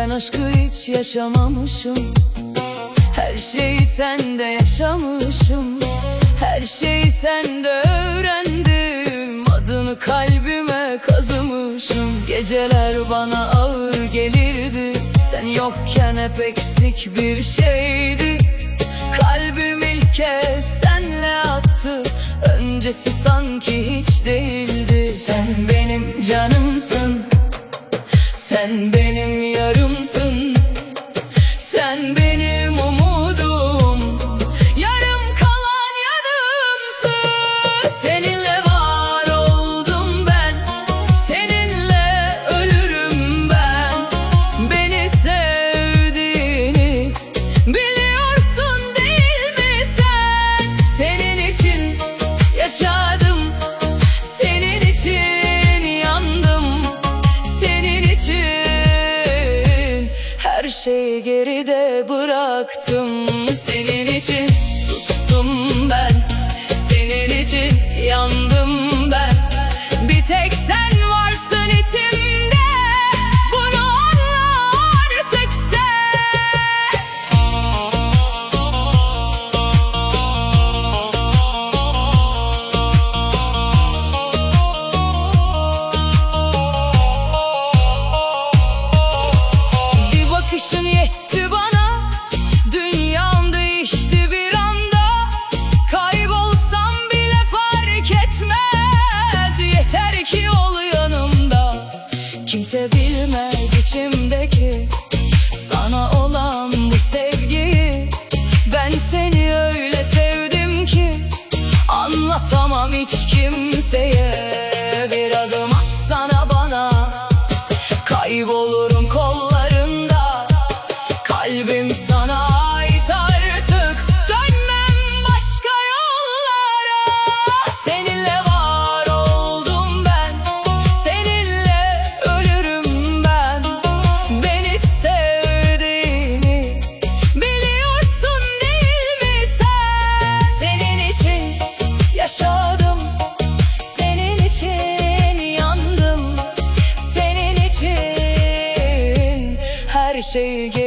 Ben aşkı hiç yaşamamışım, her şeyi sende yaşamışım, her şeyi sende öğrendim. Adını kalbime kazımışım. Geceler bana ağır gelirdi, sen yokken hep eksik bir şeydi. Kalbim ilk kez senle attı, öncesi sanki hiç değildi. Sen benim canımsın, sen benim yarımsın, sen benim umudum, yarım kalan yanımsın. Seninle var oldum ben, seninle ölürüm ben. Beni sevdiğini biliyorsun değil mi sen? Senin için yaşadım, senin için yandım, senin için her şeyi geride bıraktım. Senin için sustum ben, senin için yandım ben. Bir tek sen varsın içimde, bunu anla artık sen. Bir bakışın yetti bana, dünyam değişti bir anda. Kaybolsam bile fark etmez, yeter ki ol yanımda. Kimse bilmez içimdeki sana olan bu sevgiyi. Ben seni öyle sevdim ki anlatamam hiç kimseye. Bir adım atsana bana, kaybolurum kollarında. Kalbim sana ait artık, dönmem başka yollara. Seninle var oldum ben, seninle ölürüm ben. Beni sevdiğini biliyorsun değil mi sen? Senin için yaşadım, senin için yandım, senin için her şeyi